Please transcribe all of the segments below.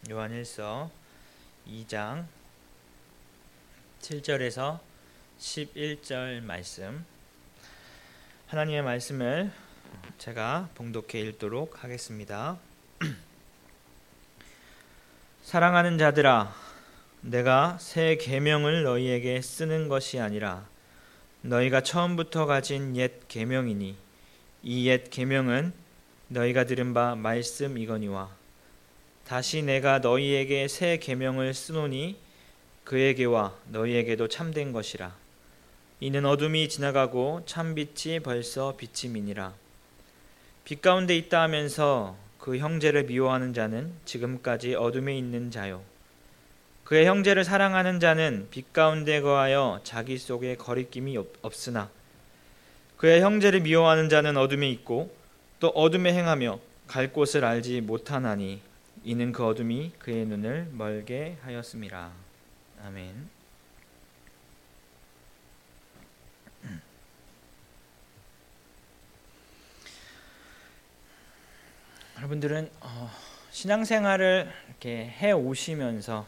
요한일서 2장 7절에서 11절 말씀, 하나님의 말씀을 제가 봉독해 읽도록 하겠습니다. 사랑하는 자들아, 내가 새 계명을 너희에게 쓰는 것이 아니라 너희가 처음부터 가진 옛 계명이니 이 옛 계명은 너희가 들은 바 말씀이거니와 다시 내가 너희에게 새 계명을 쓰노니 그에게와 너희에게도 참된 것이라. 이는 어둠이 지나가고 참빛이 벌써 비침이니라. 빛 가운데 있다 하면서 그 형제를 미워하는 자는 지금까지 어둠에 있는 자요, 그의 형제를 사랑하는 자는 빛 가운데 거하여 자기 속에 거리낌이 없으나 그의 형제를 미워하는 자는 어둠에 있고 또 어둠에 행하며 갈 곳을 알지 못하나니 이는 그 어둠이 그의 눈을 멀게 하였음이라. 아멘. 여러분들은 신앙생활을 이렇게 해 오시면서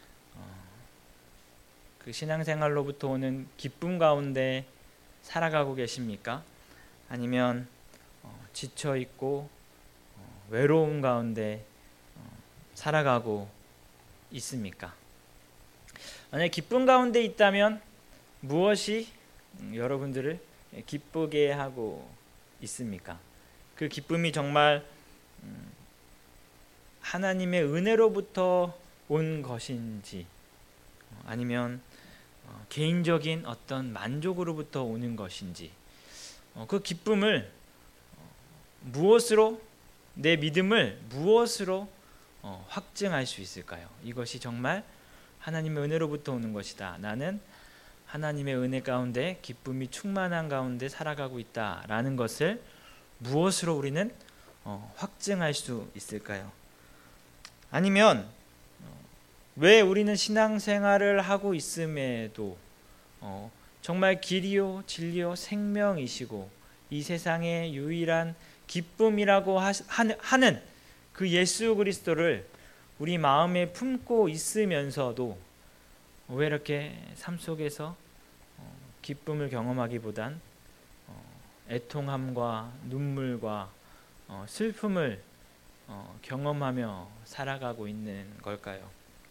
그 신앙생활로부터 오는 기쁨 가운데 살아가고 계십니까? 아니면 지쳐 있고 외로움 가운데 살아가고 있습니까? 만약 기쁨 가운데 있다면 무엇이 여러분들을 기쁘게 하고 있습니까? 그 기쁨이 정말 하나님의 은혜로부터 온 것인지, 아니면 개인적인 어떤 만족으로부터 오는 것인지, 그 기쁨을 무엇으로, 내 믿음을 무엇으로 확증할 수 있을까요? 이것이 정말 하나님의 은혜로부터 오는 것이다, 나는 하나님의 은혜 가운데 기쁨이 충만한 가운데 살아가고 있다라는 것을 무엇으로 우리는 확증할 수 있을까요? 아니면 왜 우리는 신앙생활을 하고 있음에도 정말 길이요 진리요 생명이시고 이 세상의 유일한 기쁨이라고 하는 그 예수 그리스도를 우리 마음에 품고 있으면서도 왜 이렇게 삶 속에서 기쁨을 경험하기보단 애통함과 눈물과 슬픔을 경험하며 살아가고 있는 걸까요?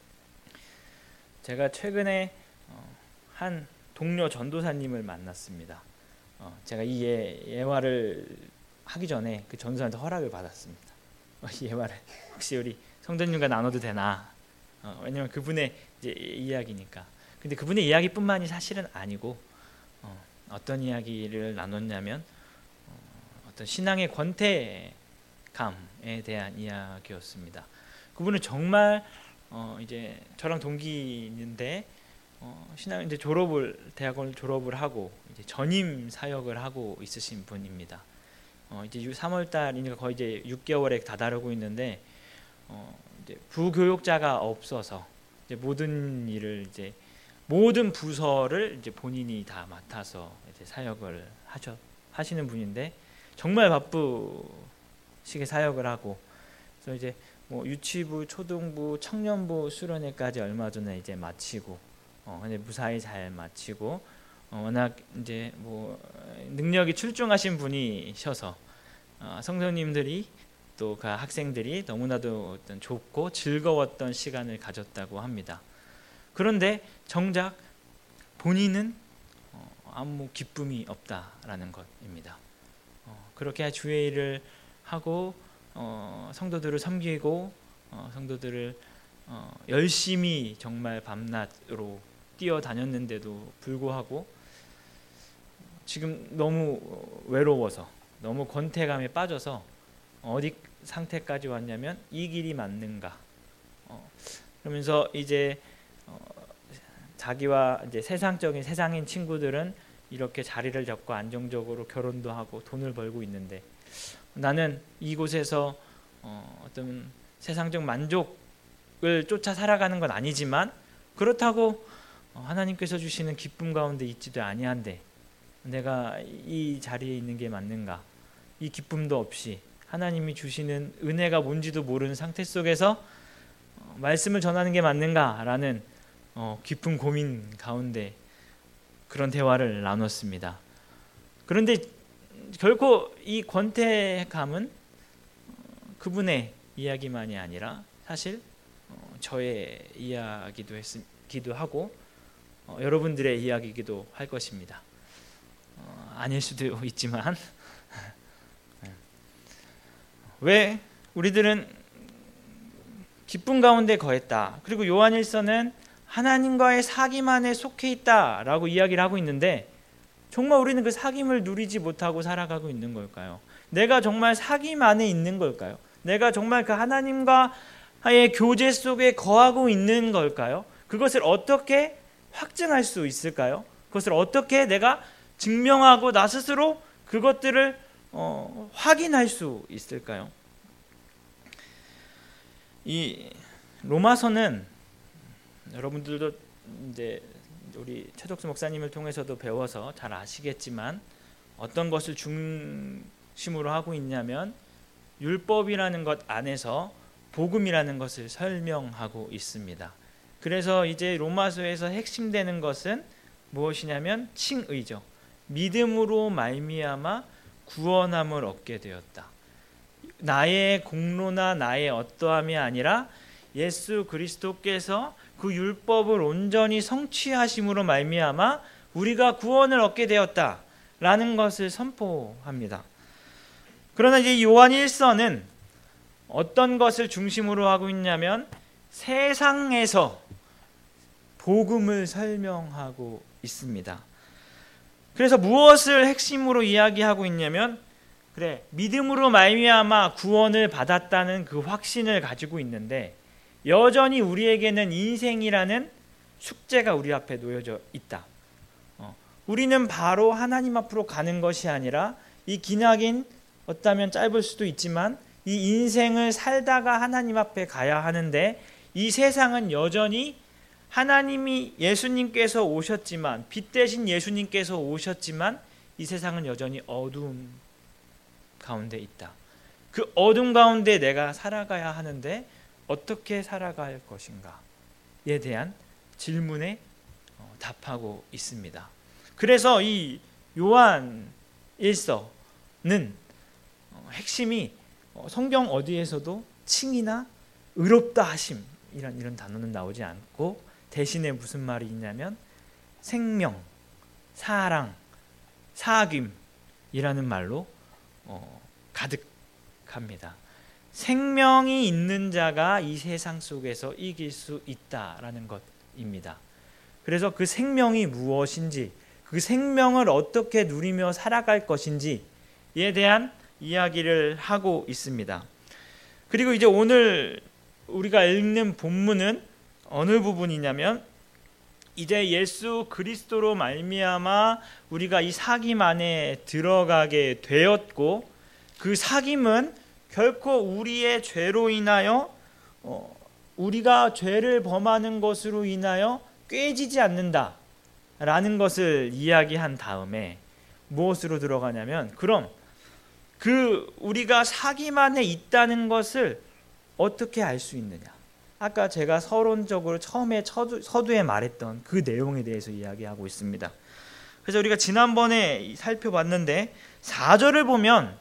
제가 최근에 한 동료 전도사님을 만났습니다. 제가 이 예화를 하기 전에 그 전도사한테 허락을 받았습니다. 이 예화를 혹시 우리 성도님과 나눠도 되나? 왜냐면 그분의 이제 이야기니까. 근데 그분의 이야기뿐만이 사실은 아니고 어떤 이야기를 나눴냐면 어떤 신앙의 권태감에 대한 이야기였습니다. 그분은 정말 이제 저랑 동기인데 신앙 이제 대학을 졸업을 하고 이제 전임 사역을 하고 있으신 분입니다. 이제 3월 달이니까 거의 이제 6개월에 다다르고 있는데 이제 부교육자가 없어서 이제 모든 일을 이제 모든 부서를 이제 본인이 다 맡아서 이제 사역을 하시는 분인데 정말 바쁘시게 사역을 하고, 그래서 이제 뭐 유치부, 초등부, 청년부 수련회까지 얼마 전에 이제 마치고 근데 무사히 잘 마치고 워낙 이제 뭐 능력이 출중하신 분이셔서 성도님들이 또 그 학생들이 너무나도 어떤 좋고 즐거웠던 시간을 가졌다고 합니다. 그런데 정작 본인은 아무 기쁨이 없다라는 것입니다. 그렇게 주의 일을 하고 성도들을 섬기고 성도들을 열심히 정말 밤낮으로 뛰어다녔는데도 불구하고 지금 너무 외로워서 너무 권태감에 빠져서 어디 상태까지 왔냐면 이 길이 맞는가? 그러면서 이제 자기와 이제 세상인 친구들은 이렇게 자리를 잡고 안정적으로 결혼도 하고 돈을 벌고 있는데 나는 이곳에서 어떤 세상적 만족을 쫓아 살아가는 건 아니지만 그렇다고 하나님께서 주시는 기쁨 가운데 있지도 아니한데 내가 이 자리에 있는 게 맞는가? 이 기쁨도 없이 하나님이 주시는 은혜가 뭔지도 모르는 상태 속에서 말씀을 전하는 게 맞는가라는 깊은 고민 가운데 그런 대화를 나눴습니다. 그런데 결코 이 권태감은 그분의 이야기만이 아니라 사실 저의 이야기도 하고 여러분들의 이야기이기도 할 것입니다. 아닐 수도 있지만 왜 우리들은 기쁨 가운데 거했다. 그리고 요한일서는 하나님과의 사귐 안에 속해 있다라고 이야기를 하고 있는데 정말 우리는 그 사귐을 누리지 못하고 살아가고 있는 걸까요? 내가 정말 사귐 안에 있는 걸까요? 내가 정말 그 하나님과의 교제 속에 거하고 있는 걸까요? 그것을 어떻게 확증할 수 있을까요? 그것을 어떻게 내가 증명하고 나 스스로 그것들을 확인할 수 있을까요? 이 로마서는 여러분들도 이제 우리 최덕수 목사님을 통해서도 배워서 잘 아시겠지만 어떤 것을 중심으로 하고 있냐면 율법이라는 것 안에서 복음이라는 것을 설명하고 있습니다. 그래서 이제 로마서에서 핵심되는 것은 무엇이냐면 칭의죠. 믿음으로 말미암아 구원함을 얻게 되었다. 나의 공로나 나의 어떠함이 아니라 예수 그리스도께서 그 율법을 온전히 성취하심으로 말미암아 우리가 구원을 얻게 되었다라는 것을 선포합니다. 그러나 이제 요한 1서는 어떤 것을 중심으로 하고 있냐면 세상에서 복음을 설명하고 있습니다. 그래서 무엇을 핵심으로 이야기하고 있냐면 믿음으로 말미암아 구원을 받았다는 그 확신을 가지고 있는데 여전히 우리에게는 인생이라는 숙제가 우리 앞에 놓여져 있다. 우리는 바로 하나님 앞으로 가는 것이 아니라 이 기나긴 어쩌면 짧을 수도 있지만 이 인생을 살다가 하나님 앞에 가야 하는데 이 세상은 여전히 하나님이 예수님께서 오셨지만 빛 대신 예수님께서 오셨지만 이 세상은 여전히 어두움 가운데 있다. 그 어둠 가운데 내가 살아가야 하는데 어떻게 살아갈 것인가에 대한 질문에 답하고 있습니다. 그래서 이 요한 1서는 핵심이 성경 어디에서도 칭이나 의롭다 하심 이런 단어는 나오지 않고 대신에 무슨 말이 있냐면 생명, 사랑, 사귐이라는 말로 가득합니다. 생명이 있는 자가 이 세상 속에서 이길 수 있다라는 것입니다. 그래서 그 생명이 무엇인지, 그 생명을 어떻게 누리며 살아갈 것인지에 대한 이야기를 하고 있습니다. 그리고 이제 오늘 우리가 읽는 본문은 어느 부분이냐면 이제 예수 그리스도로 말미암아 우리가 이 사귐 안에 들어가게 되었고 그 사귐은 결코 우리의 죄로 인하여 우리가 죄를 범하는 것으로 인하여 꿰지지 않는다라는 것을 이야기한 다음에 무엇으로 들어가냐면 그럼 그 우리가 사귐 안에 있다는 것을 어떻게 알 수 있느냐. 아까 제가 서론적으로 처음에 서두에 말했던 그 내용에 대해서 이야기하고 있습니다. 그래서 우리가 지난번에 살펴봤는데 4절을 보면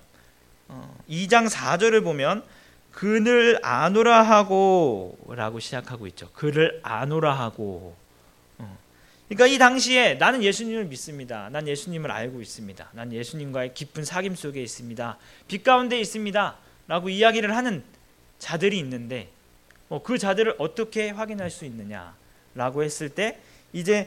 2장 4절을 보면 그를 아노라 하고 라고 시작하고 있죠. 그를 아노라 하고. 그러니까 이 당시에 나는 예수님을 믿습니다. 난 예수님을 알고 있습니다. 난 예수님과의 깊은 사귐 속에 있습니다. 빛 가운데 있습니다. 라고 이야기를 하는 자들이 있는데 그 자들을 어떻게 확인할 수 있느냐라고 했을 때 이제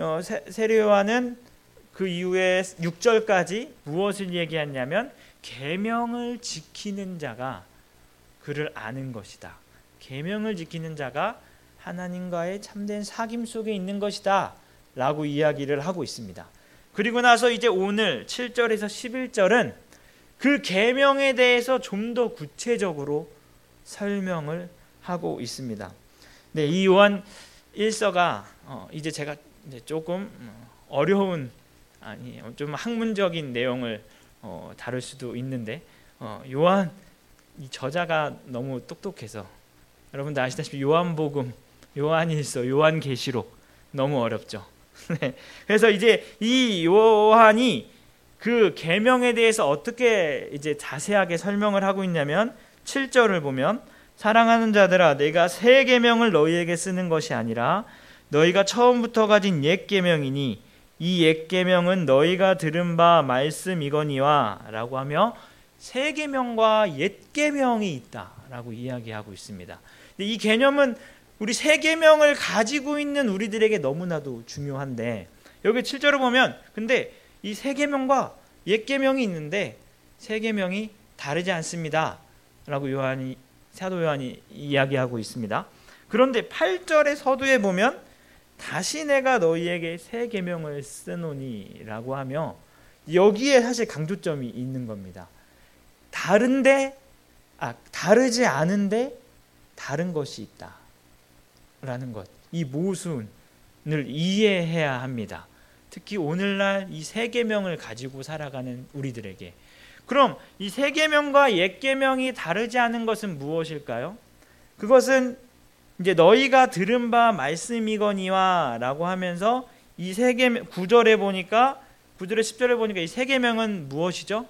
세례요한은 그 이후에 6절까지 무엇을 얘기했냐면 계명을 지키는 자가 그를 아는 것이다. 계명을 지키는 자가 하나님과의 참된 사귐 속에 있는 것이다 라고 이야기를 하고 있습니다. 그리고 나서 이제 오늘 7절에서 11절은 그 계명에 대해서 좀 더 구체적으로 설명을 하고 있습니다. 네, 이 요한 1서가 이제 제가 이제 조금 어려운 좀 학문적인 내용을 다룰 수도 있는데 요한 이 저자가 너무 똑똑해서 여러분들 아시다시피 요한복음, 요한일서, 요한계시록 너무 어렵죠. 네. 그래서 이제 이 요한이 그 계명에 대해서 어떻게 이제 자세하게 설명을 하고 있냐면 7절을 보면 사랑하는 자들아 내가 새 계명을 너희에게 쓰는 것이 아니라 너희가 처음부터 가진 옛 계명이니 이 옛 계명은 너희가 들은 바 말씀이거니와 라고 하며 새 계명과 옛 계명이 있다라고 이야기하고 있습니다. 이 개념은 우리 새 계명을 가지고 있는 우리들에게 너무나도 중요한데 여기 7절을 보면 근데 이 새 계명과 옛 계명이 있는데 새 계명이 다르지 않습니다 라고 사도 요한이 이야기하고 있습니다. 그런데 8절의 서두에 보면 다시 내가 너희에게 새 계명을 쓰노니 라고 하며 여기에 사실 강조점이 있는 겁니다. 다르지 않은데 다른 것이 있다 라는 것, 이 모순을 이해해야 합니다. 특히 오늘날 이 새 계명을 가지고 살아가는 우리들에게. 그럼 이 새 계명과 옛 계명이 다르지 않은 것은 무엇일까요? 그것은 이제 너희가 들은 바 말씀이거니와 라고 하면서 이 새 계명 9절에 보니까 9절에 10절에 보니까 이 새 계명은 무엇이죠?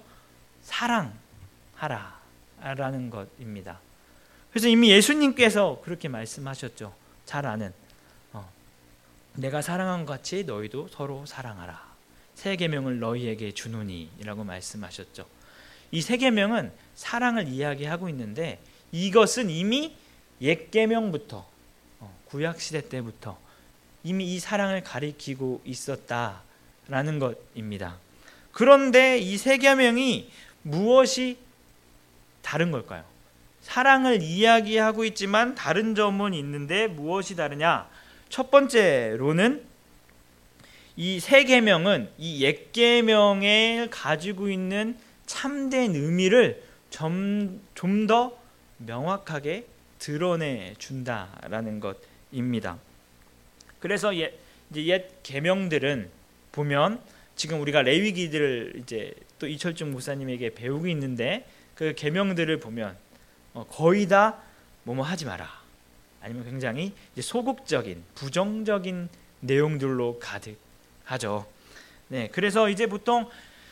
사랑하라 라는 것입니다. 그래서 이미 예수님께서 그렇게 말씀하셨죠. 잘 아는 내가 사랑한 것 같이 너희도 서로 사랑하라. 새 계명을 너희에게 주노니 라고 말씀하셨죠. 이 새 계명은 사랑을 이야기하고 있는데 이것은 이미 옛 계명부터 구약시대 때부터 이미 이 사랑을 가리키고 있었다라는 것입니다. 그런데 이 새 계명이 무엇이 다른 걸까요? 사랑을 이야기하고 있지만 다른 점은 있는데 무엇이 다르냐? 첫 번째로는 이 새 계명은 이 옛 계명에 가지고 있는 참된 의미를 좀 더 명확하게 드러내 준다라는 것입니다. 그래서 옛 계명들은 보면 지금 우리가 레위기들을 이제 또 이철중 목사님에게 배우고 있는데 그 계명들을 보면 거의 다 뭐뭐 하지 마라. 아니면 굉장히 이제 소극적인 부정적인 내용들로 가득하죠. 네, 그래서 이제 보통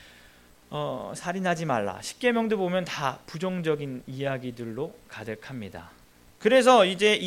살인하지 말라. 십계명도 보면 다 부정적인 이야기들로 가득합니다. 그래서 이제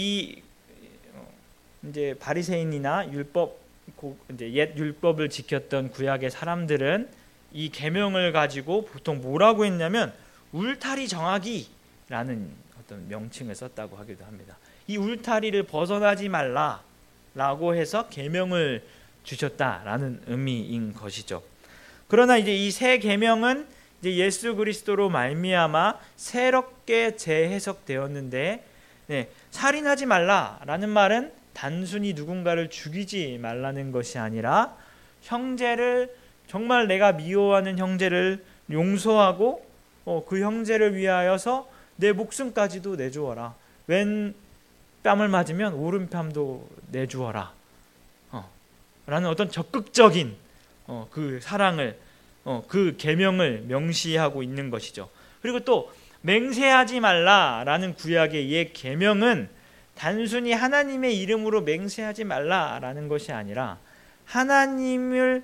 이제 바리새인이나 이제 옛 율법을 지켰던 구약의 사람들은 이 계명을 가지고 보통 뭐라고 했냐면 울타리 정하기라는 어떤 명칭을 썼다고 하기도 합니다. 이 울타리를 벗어나지 말라라고 해서 계명을 주셨다라는 의미인 것이죠. 그러나 이제 이 새 계명은 이제 예수 그리스도로 말미암아 새롭게 재해석되었는데, 살인하지 말라라는 말은 단순히 누군가를 죽이지 말라는 것이 아니라 형제를 정말 내가 미워하는 형제를 용서하고 그 형제를 위하여서 내 목숨까지도 내주어라. 왼 뺨을 맞으면 오른뺨도 내주어라. 라는 어떤 적극적인 그 사랑을 그 계명을 명시하고 있는 것이죠. 그리고 또 맹세하지 말라라는 구약의 옛 계명은 단순히 하나님의 이름으로 맹세하지 말라라는 것이 아니라 하나님은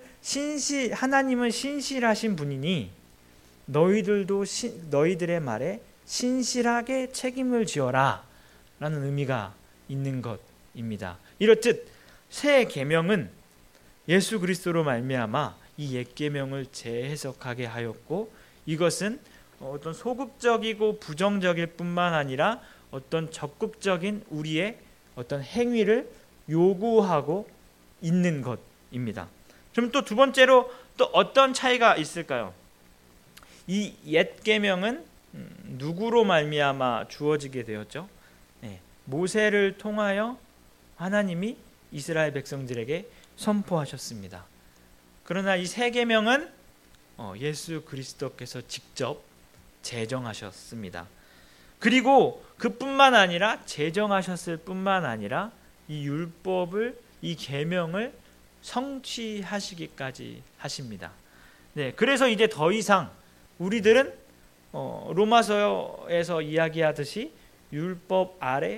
신실하신 분이니 너희들도 너희들의 말에 신실하게 책임을 지어라 라는 의미가 있는 것입니다. 이렇듯 새 계명은 예수 그리스도로 말미암아 이 옛 계명을 재해석하게 하였고, 이것은 어떤 소극적이고 부정적일 뿐만 아니라 어떤 적극적인 우리의 어떤 행위를 요구하고 있는 것입니다. 그럼 또 두 번째로 또 어떤 차이가 있을까요? 이 옛 계명은 누구로 말미암아 주어지게 되었죠? 모세를 통하여 하나님이 이스라엘 백성들에게 선포하셨습니다. 그러나 이 새 계명은 예수 그리스도께서 직접 제정하셨습니다. 그리고 그뿐만 아니라 제정하셨을 뿐만 아니라 이 율법을, 이 계명을 성취하시기까지 하십니다. 그래서 이제 더 이상 우리들은 로마서에서 이야기하듯이 율법 아래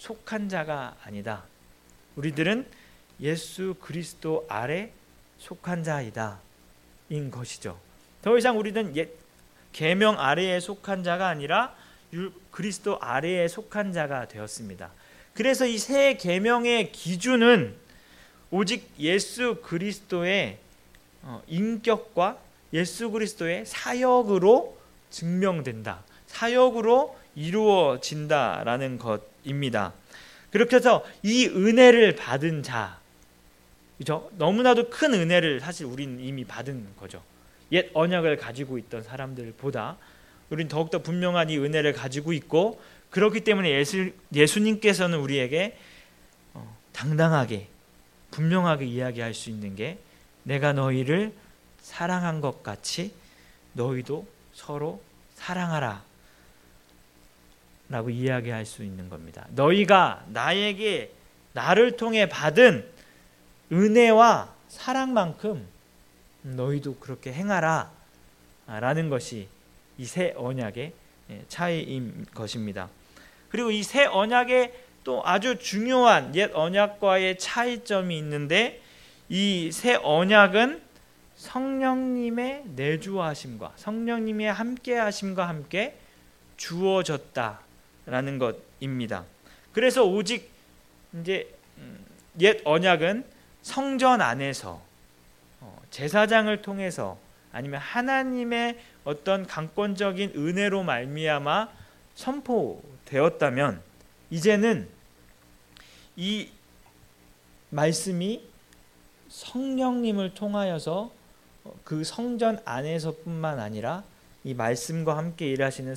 속한 자가 아니다. 우리들은 예수 그리스도 아래 속한 자이다 인 것이죠. 더 이상 우리는 계명 아래에 속한 자가 아니라 그리스도 아래에 속한 자가 되었습니다. 그래서 이 새 계명의 기준은 오직 예수 그리스도의 인격과 예수 그리스도의 사역으로 증명된다. 사역으로 이루어진다라는 것입니다. 그렇게 해서 이 은혜를 받은 자, 그죠? 너무나도 큰 은혜를 사실 우리는 이미 받은 거죠. 옛 언약을 가지고 있던 사람들보다 우리는 더욱더 분명한 이 은혜를 가지고 있고, 그렇기 때문에 예수님께서는 우리에게 당당하게 분명하게 이야기할 수 있는 게, 내가 너희를 사랑한 것 같이 너희도 서로 사랑하라 라고 이야기할 수 있는 겁니다. 너희가 나를 통해 받은 은혜와 사랑만큼 너희도 그렇게 행하라 라는 것이 이 새 언약의 차이인 것입니다. 그리고 이 새 언약에 또 아주 중요한 옛 언약과의 차이점이 있는데, 이 새 언약은 성령님의 내주하심과 성령님의 함께하심과 함께 주어졌다라는 것입니다. 그래서 오직 이제 옛 언약은 성전 안에서 제사장을 통해서 아니면 하나님의 어떤 강권적인 은혜로 말미암아 선포되었다면, 이제는 이 말씀이 성령님을 통하여서 그 성전 안에서뿐만 아니라 이 말씀과 함께 일하시는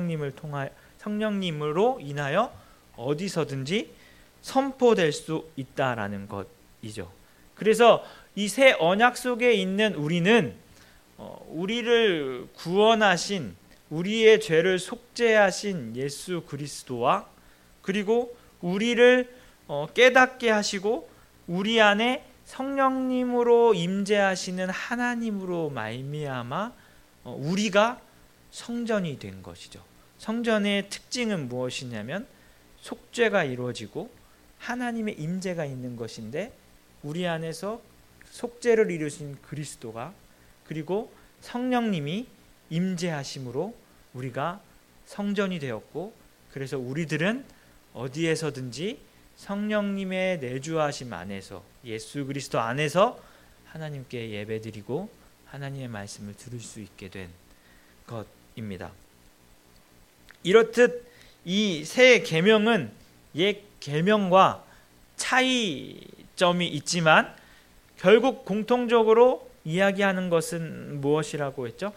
성령님으로 인하여 어디서든지 선포될 수 있다라는 것이죠. 그래서 이 새 언약 속에 있는 우리는 우리를 구원하신, 우리의 죄를 속죄하신 예수 그리스도와, 그리고 우리를 깨닫게 하시고 우리 안에 성령님으로 임재하시는 하나님으로 말미암아 우리가 성전이 된 것이죠. 성전의 특징은 무엇이냐면 속죄가 이루어지고 하나님의 임재가 있는 것인데, 우리 안에서 속죄를 이루신 그리스도가, 그리고 성령님이 임재하심으로 우리가 성전이 되었고, 그래서 우리들은 어디에서든지 성령님의 내주하심 안에서, 예수 그리스도 안에서 하나님께 예배드리고 하나님의 말씀을 들을 수 있게 된 것입니다. 이렇듯 이 새 계명은 옛 계명과 차이점이 있지만 결국 공통적으로 이야기하는 것은 무엇이라고 했죠?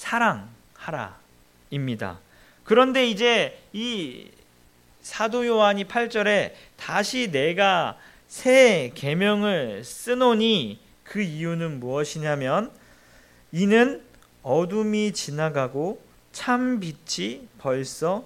사랑하라입니다. 그런데 이제 이 사도 요한이 8절에 다시 내가 새 계명을 쓰노니 그 이유는 무엇이냐면, 이는 어둠이 지나가고 참 빛이 벌써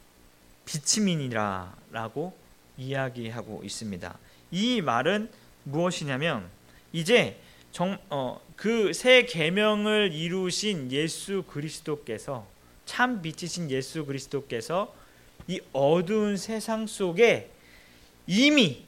비침이니라 라고 이야기하고 있습니다. 이 말은 무엇이냐면, 이제 그 새 계명을 이루신 예수 그리스도께서, 참 빛이신 예수 그리스도께서 이 어두운 세상 속에 이미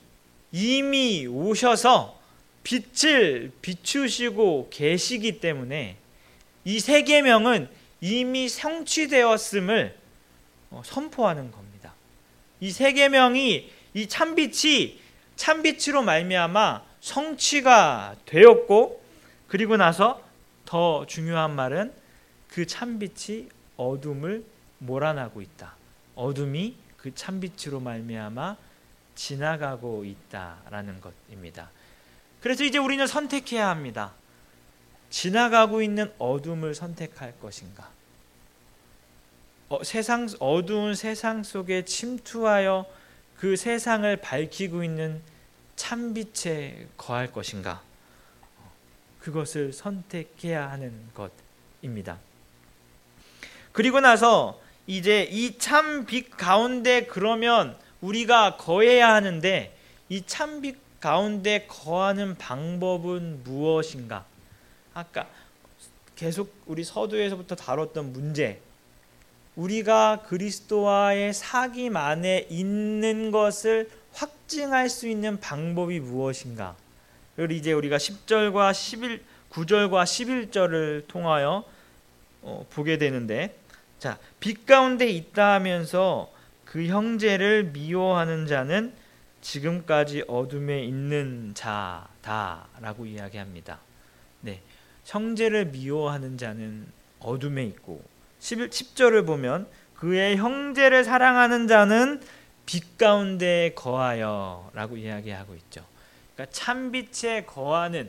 오셔서 빛을 비추시고 계시기 때문에 이 새 계명은 이미 성취되었음을 선포하는 겁니다. 이 새 계명이, 이 참빛으로 말미암아 성취가 되었고, 그리고 나서 더 중요한 말은 그 참빛이 어둠을 몰아내고 있다. 어둠이 그 참빛으로 말미암아 지나가고 있다라는 것입니다. 그래서 이제 우리는 선택해야 합니다. 지나가고 있는 어둠을 선택할 것인가? 어두운 세상 속에 침투하여 그 세상을 밝히고 있는 참빛에 거할 것인가? 그것을 선택해야 하는 것입니다. 그리고 나서 이제 이 참빛 가운데 그러면 우리가 거해야 하는데, 이 참빛 가운데 거하는 방법은 무엇인가? 아까 계속 우리 서두에서부터 다뤘던 문제, 우리가 그리스도와의 사귐 안에 있는 것을 확증할 수 있는 방법이 무엇인가? 그리고 이제 우리가 10절과 9절과 11절을 통하여 보게 되는데, 자, 빛 가운데 있다 하면서 그 형제를 미워하는 자는 지금까지 어둠에 있는 자다라고 이야기합니다. 네, 형제를 미워하는 자는 어둠에 있고, 10절을 보면 그의 형제를 사랑하는 자는 빛 가운데 거하여 라고 이야기하고 있죠. 그러니까 참빛에 거하는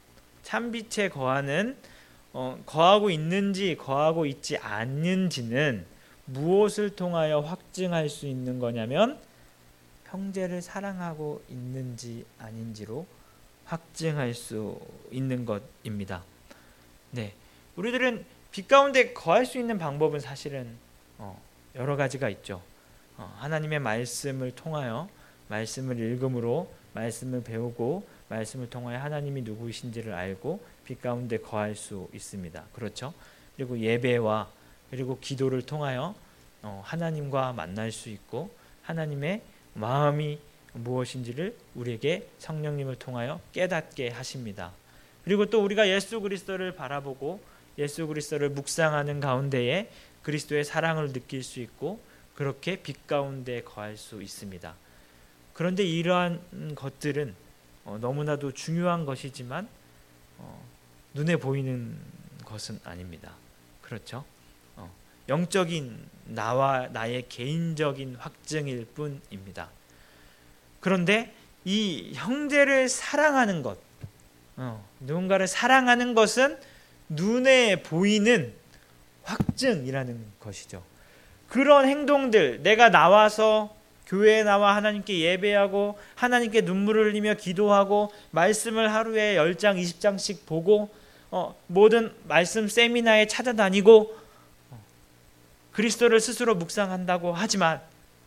거하고 있는지 거하고 있지 않는지는 무엇을 통하여 확증할 수 있는 거냐면 형제를 사랑하고 있는지 아닌지로 확증할 수 있는 것입니다. 네, 우리들은 빛 가운데 거할 수 있는 방법은 사실은 여러 가지가 있죠. 하나님의 말씀을 통하여 말씀을 읽음으로 말씀을 배우고 말씀을 통하여 하나님이 누구이신지를 알고 빛 가운데 거할 수 있습니다. 그렇죠? 그리고 예배와 그리고 기도를 통하여 하나님과 만날 수 있고 하나님의 마음이 무엇인지를 우리에게 성령님을 통하여 깨닫게 하십니다. 그리고 또 우리가 예수 그리스도를 바라보고 예수 그리스도를 묵상하는 가운데에 그리스도의 사랑을 느낄 수 있고 그렇게 빛 가운데 거할 수 있습니다. 그런데 이러한 것들은 너무나도 중요한 것이지만 눈에 보이는 것은 아닙니다. 그렇죠? 영적인 나와 나의 개인적인 확증일 뿐입니다. 그런데 이 형제를 사랑하는 것, 누군가를 사랑하는 것은 눈에 보이는 확증이라는 것이죠. 그런 행동들, 내가 나와서 교회에 나와 하나님께 예배하고 하나님께 눈물을 흘리며 기도하고 말씀을 하루에 10장 20장씩 보고 모든 말씀 세미나에 찾아다니고 그리스도를 스스로 묵상한다고 하지만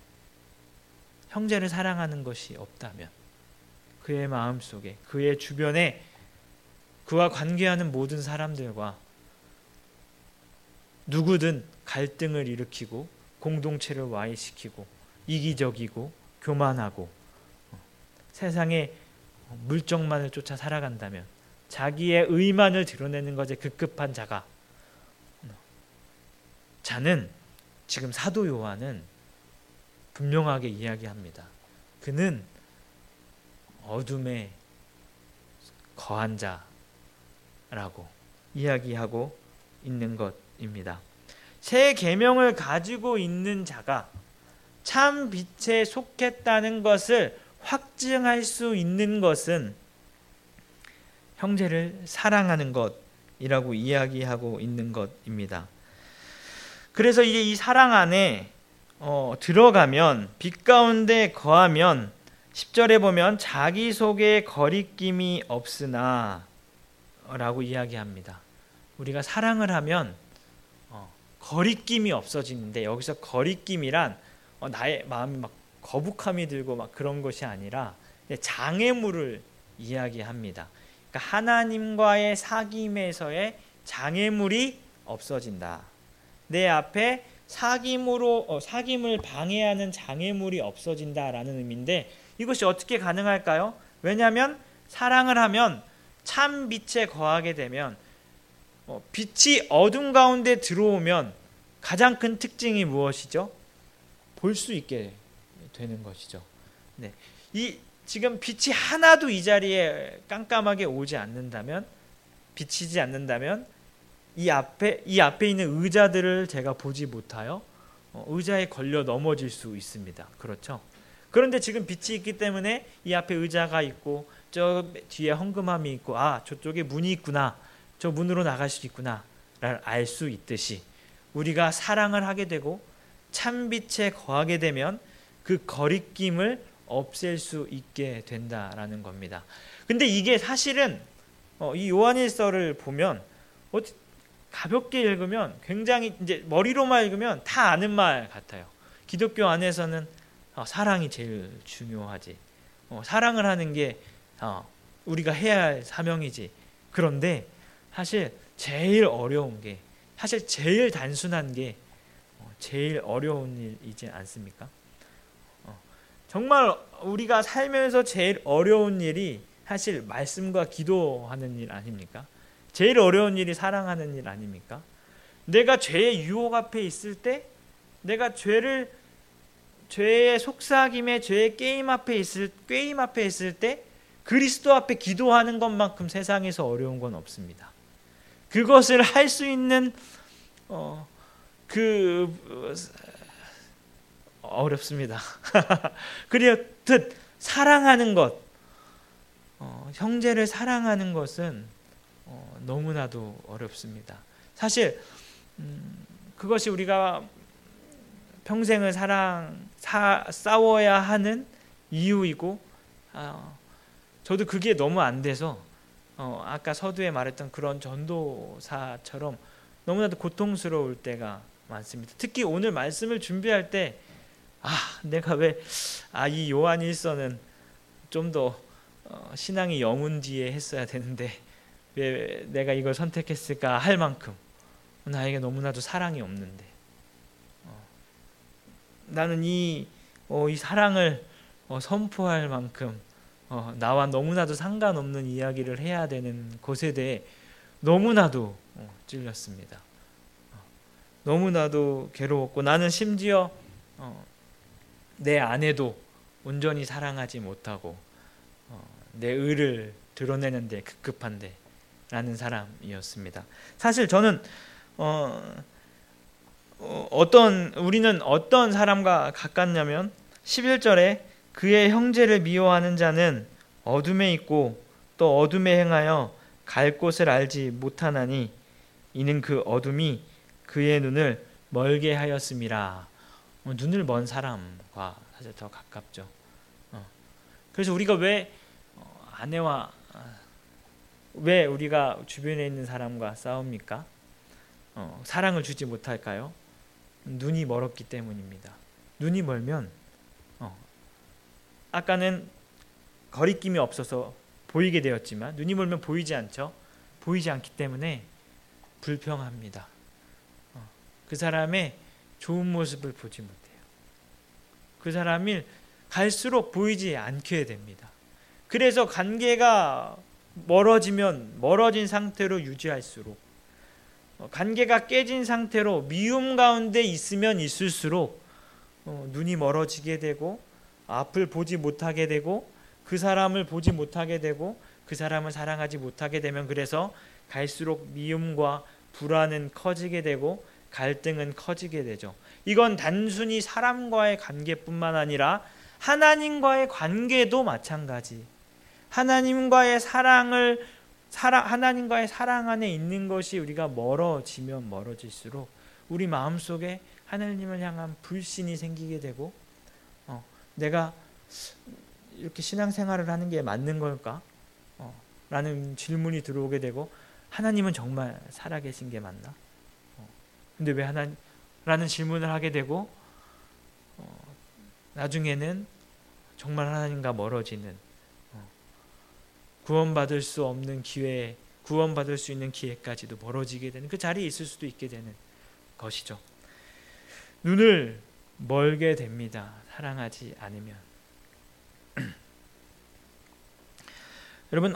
형제를 사랑하는 것이 없다면 그의 마음속에 그의 주변에 그와 관계하는 모든 사람들과 누구든 갈등을 일으키고 공동체를 와해시키고 이기적이고 교만하고 세상의 물정만을 쫓아 살아간다면 자기의 의만을 드러내는 것에 급급한 자는 지금 사도 요한은 분명하게 이야기합니다. 그는 어둠에 거한 자라고 이야기하고 있는 것입니다. 새 계명을 가지고 있는 자가 참 빛에 속했다는 것을 확증할 수 있는 것은 형제를 사랑하는 것이라고 이야기하고 있는 것입니다. 그래서 이제 이 사랑 안에 들어가면 빛 가운데 거하면 10절에 보면 자기 속에 거리낌이 없으나 라고 이야기합니다. 우리가 사랑을 하면 거리낌이 없어지는데 여기서 거리낌이란 나의 마음이 막 거북함이 들고 막 그런 것이 아니라 장애물을 이야기합니다. 그러니까 하나님과의 사귐에서의 장애물이 없어진다. 내 앞에 사귐을 방해하는 장애물이 없어진다라는 의미인데 이것이 어떻게 가능할까요? 왜냐하면 사랑을 하면 참 빛에 거하게 되면 빛이 어둠 가운데 들어오면 가장 큰 특징이 무엇이죠? 볼 수 있게 되는 것이죠. 네. 지금 빛이 하나도 이 자리에 깜깜하게 오지 않는다면, 비치지 않는다면 이 앞에 있는 의자들을 제가 보지 못하여 의자에 걸려 넘어질 수 있습니다. 그렇죠? 그런데 지금 빛이 있기 때문에 이 앞에 의자가 있고 저 뒤에 헝금함이 있고 저쪽에 문이 있구나, 저 문으로 나갈 수 있구나 를 알 수 있듯이 우리가 사랑을 하게 되고 참빛에 거하게 되면 그 거리낌을 없앨 수 있게 된다라는 겁니다. 근데 이게 사실은 이 요한일서를 보면 가볍게 읽으면 굉장히 이제 머리로만 읽으면 다 아는 말 같아요. 기독교 안에서는 사랑이 제일 중요하지. 사랑을 하는 게 우리가 해야 할 사명이지. 그런데 사실 제일 어려운 게, 사실 제일 단순한 게 제일 어려운 일이지 않습니까? 정말 우리가 살면서 제일 어려운 일이 사실 말씀과 기도하는 일 아닙니까? 제일 어려운 일이 사랑하는 일 아닙니까? 내가 죄의 유혹 앞에 있을 때, 내가 죄의 속삭임에 죄의 게임 앞에 있을 때 그리스도 앞에 기도하는 것만큼 세상에서 어려운 건 없습니다. 그것을 할 수 있는 어렵습니다. 그렇듯 사랑하는 것, 형제를 사랑하는 것은 너무나도 어렵습니다. 사실 그것이 우리가 평생을 싸워야 하는 이유이고, 저도 그게 너무 안 돼서 아까 서두에 말했던 그런 전도사처럼 너무나도 고통스러울 때가 많습니다. 특히 오늘 말씀을 준비할 때 내가 왜 이 요한일서는 좀 더 신앙이 영훈지에 했어야 되는데 왜 내가 이걸 선택했을까 할 만큼 나에게 너무나도 사랑이 없는데, 나는 이 사랑을 선포할 만큼 나와 너무나도 상관없는 이야기를 해야 되는 것에 대해 너무나도 찔렸습니다. 너무나도 괴로웠고, 나는 심지어 내 아내도 온전히 사랑하지 못하고 내 의를 드러내는데 급급한데 라는 사람이었습니다. 사실 저는 우리는 어떤 사람과 가깝냐면 11절에 그의 형제를 미워하는 자는 어둠에 있고 또 어둠에 행하여 갈 곳을 알지 못하나니 이는 그 어둠이 그의 눈을 멀게 하였음이라. 눈을 먼 사람과 사실 더 가깝죠. 그래서 우리가 왜 우리가 주변에 있는 사람과 싸웁니까? 사랑을 주지 못할까요? 눈이 멀었기 때문입니다. 눈이 멀면 아까는 거리낌이 없어서 보이게 되었지만 눈이 멀면 보이지 않죠. 보이지 않기 때문에 불평합니다. 그 사람의 좋은 모습을 보지 못해요. 그 사람이 갈수록 보이지 않게 됩니다. 그래서 관계가 멀어진 상태로 유지할수록, 관계가 깨진 상태로 미움 가운데 있으면 있을수록 눈이 멀어지게 되고 앞을 보지 못하게 되고 그 사람을 보지 못하게 되고 그 사람을 사랑하지 못하게 되면, 그래서 갈수록 미움과 불안은 커지게 되고 갈등은 커지게 되죠. 이건 단순히 사람과의 관계뿐만 아니라 하나님과의 관계도 마찬가지. 하나님과의 사랑 안에 있는 것이 우리가 멀어지면 멀어질수록 우리 마음속에 하나님을 향한 불신이 생기게 되고, 내가 이렇게 신앙생활을 하는 게 맞는 걸까? 라는 질문이 들어오게 되고, 하나님은 정말 살아계신 게 맞나? 근데 왜 라는 질문을 하게 되고, 나중에는 정말 하나님과 멀어지는, 구원받을 수 있는 기회까지도 멀어지게 되는 그 자리에 있을 수도 있게 되는 것이죠. 눈을 멀게 됩니다. 사랑하지 않으면. 여러분,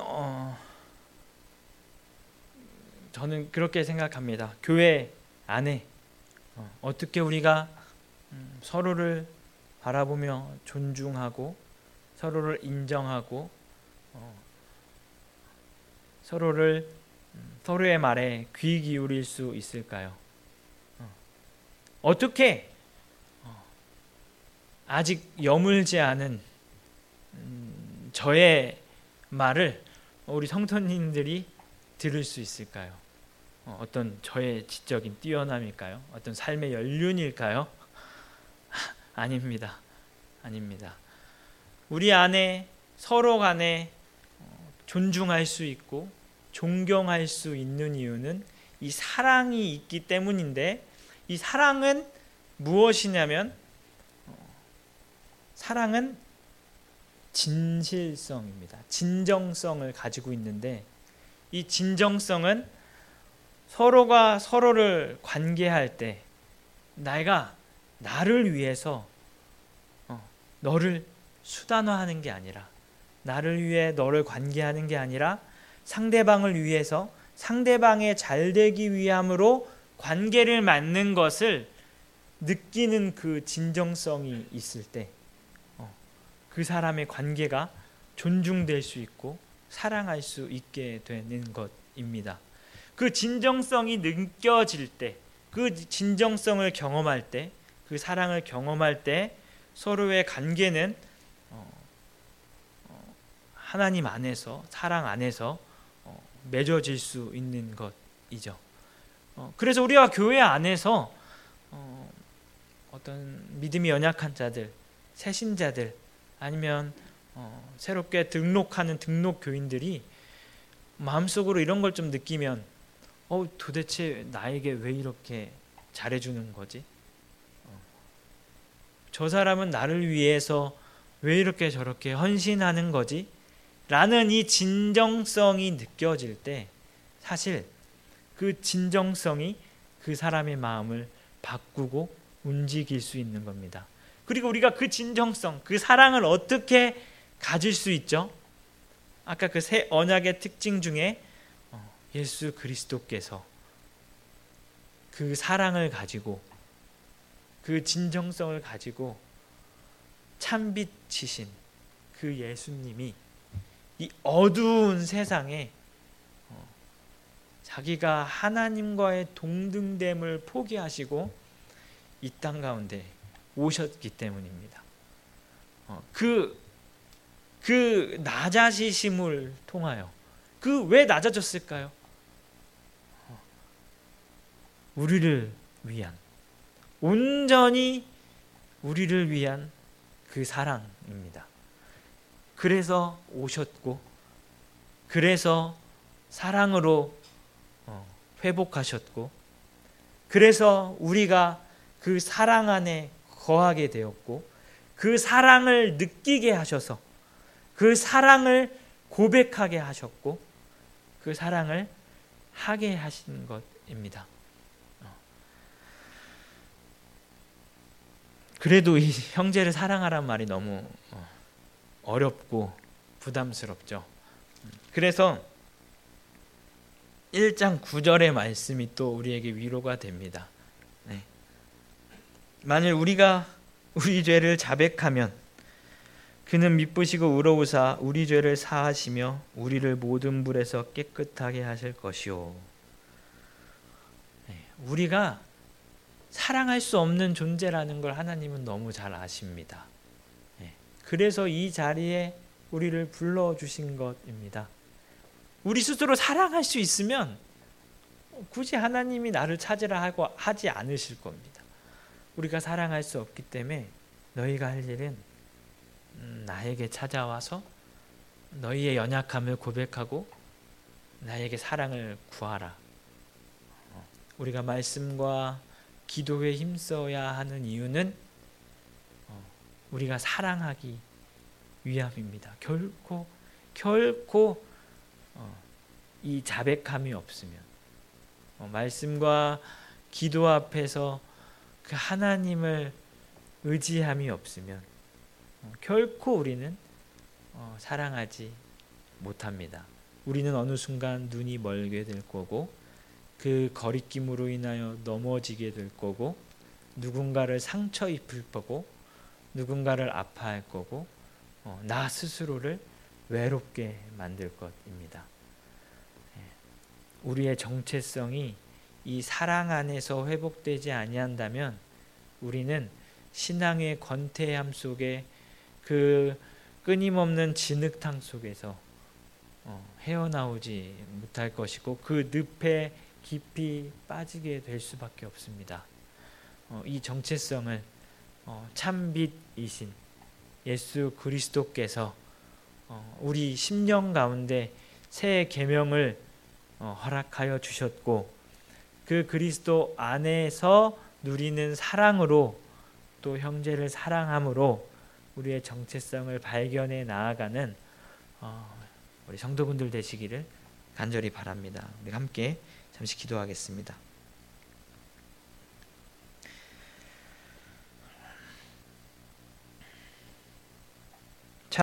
저는 그렇게 생각합니다. 교회 안에 어떻게 우리가 서로를 바라보며 존중하고 서로를 인정하고 서로의 말에 귀 기울일 수 있을까요? 어떻게 아직 여물지 않은 저의 말을 우리 성도님들이 들을 수 있을까요? 어떤 저의 지적인 뛰어남일까요? 어떤 삶의 연륜일까요? 아닙니다. 우리 안에 서로 간에 존중할 수 있고 존경할 수 있는 이유는 이 사랑이 있기 때문인데, 이 사랑은 무엇이냐면 사랑은 진실성입니다. 진정성을 가지고 있는데, 이 진정성은 서로가 서로를 관계할 때 내가 나를 위해서 너를 수단화하는 게 아니라, 나를 위해 너를 관계하는 게 아니라 상대방을 위해서 상대방의 잘되기 위함으로 관계를 맺는 것을 느끼는 그 진정성이 있을 때 그 사람의 관계가 존중될 수 있고 사랑할 수 있게 되는 것입니다. 그 진정성이 느껴질 때, 그 진정성을 경험할 때, 그 사랑을 경험할 때 서로의 관계는 하나님 안에서, 사랑 안에서 맺어질 수 있는 것이죠. 그래서 우리가 교회 안에서 어떤 믿음이 연약한 자들, 새신자들, 아니면 새롭게 등록하는 등록 교인들이 마음속으로 이런 걸 좀 느끼면 도대체 나에게 왜 이렇게 잘해주는 거지? 저 사람은 나를 위해서 왜 이렇게 저렇게 헌신하는 거지? 라는 이 진정성이 느껴질 때 사실 그 진정성이 그 사람의 마음을 바꾸고 움직일 수 있는 겁니다. 그리고 우리가 그 진정성, 그 사랑을 어떻게 가질 수 있죠? 아까 그 새 언약의 특징 중에 예수 그리스도께서 그 사랑을 가지고, 그 진정성을 가지고 참빛이신 그 예수님이 이 어두운 세상에 자기가 하나님과의 동등됨을 포기하시고 이 땅 가운데 오셨기 때문입니다. 그 낮아지심을 통하여, 그 왜 낮아졌을까요? 우리를 위한, 온전히 우리를 위한 그 사랑입니다. 그래서 오셨고, 그래서 사랑으로 회복하셨고, 그래서 우리가 그 사랑 안에 거하게 되었고, 그 사랑을 느끼게 하셔서 그 사랑을 고백하게 하셨고 그 사랑을 하게 하신 것입니다. 그래도 이 형제를 사랑하라는 말이 너무 어렵고 부담스럽죠. 그래서 1장 9절의 말씀이 또 우리에게 위로가 됩니다. 만일 우리가 우리 죄를 자백하면 그는 미쁘시고 의로우사 우리 죄를 사하시며 우리를 모든 불에서 깨끗하게 하실 것이요. 우리가 사랑할 수 없는 존재라는 걸 하나님은 너무 잘 아십니다. 그래서 이 자리에 우리를 불러주신 것입니다. 우리 스스로 사랑할 수 있으면 굳이 하나님이 나를 찾으라 하고 하지 않으실 겁니다. 우리가 사랑할 수 없기 때문에 너희가 할 일은 나에게 찾아와서 너희의 연약함을 고백하고 나에게 사랑을 구하라. 우리가 말씀과 기도에 힘써야 하는 이유는 우리가 사랑하기 위함입니다. 결코 이 자백함이 없으면, 말씀과 기도 앞에서 그 하나님을 의지함이 없으면 결코 우리는 사랑하지 못합니다. 우리는 어느 순간 눈이 멀게 될 거고, 그 거리낌으로 인하여 넘어지게 될 거고, 누군가를 상처 입힐 거고, 누군가를 아파할 거고, 나 스스로를 외롭게 만들 것입니다. 우리의 정체성이 이 사랑 안에서 회복되지 아니한다면 우리는 신앙의 권태함 속에, 그 끊임없는 진흙탕 속에서 헤어나오지 못할 것이고 그 늪에 깊이 빠지게 될 수밖에 없습니다. 이 정체성을 참빛이신 예수 그리스도께서 우리 심령 가운데 새 계명을 허락하여 주셨고, 그 그리스도 안에서 누리는 사랑으로, 또 형제를 사랑함으로 우리의 정체성을 발견해 나아가는 우리 성도분들 되시기를 간절히 바랍니다. 우리 함께 잠시 기도하겠습니다.